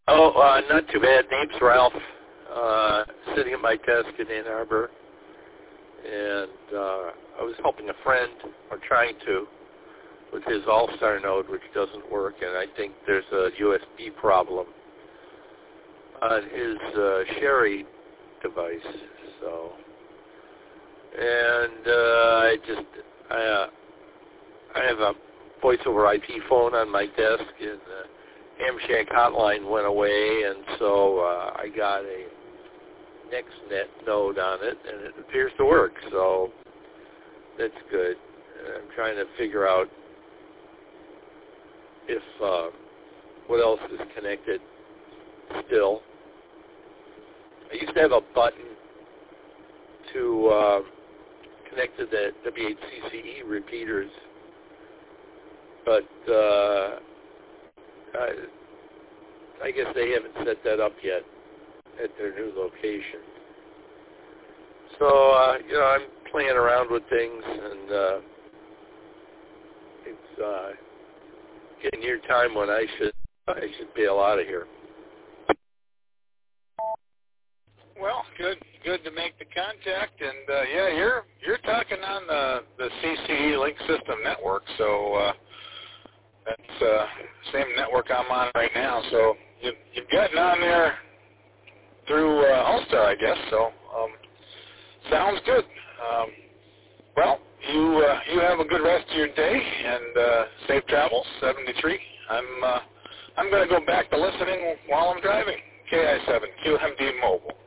Oh, not too bad. Name's Ralph. Sitting at my desk in Ann Arbor, and I was helping a friend, or trying to, with his All-Star node, which doesn't work, and I think there's a USB problem on his Sherry device. So, and I have a voice over IP phone on my desk, and the Amshack hotline went away, and so I got a NextNet node on it, and it appears to work, so that's good. I'm trying to figure out if what else is connected still. I used to have a button to connect to the W8CCE repeaters, but I guess they haven't set that up yet at their new location. So, I'm playing around with things, and it's getting near time when I should bail out of here. Well, good to make the contact, and you're talking on the CCE Link System network, so that's same network I'm on right now. So you've gotten on there through All-Star, I guess. So sounds good. Well, you have a good rest of your day, and safe travels. 73. I'm going to go back to listening while I'm driving. KI7 QMD Mobile.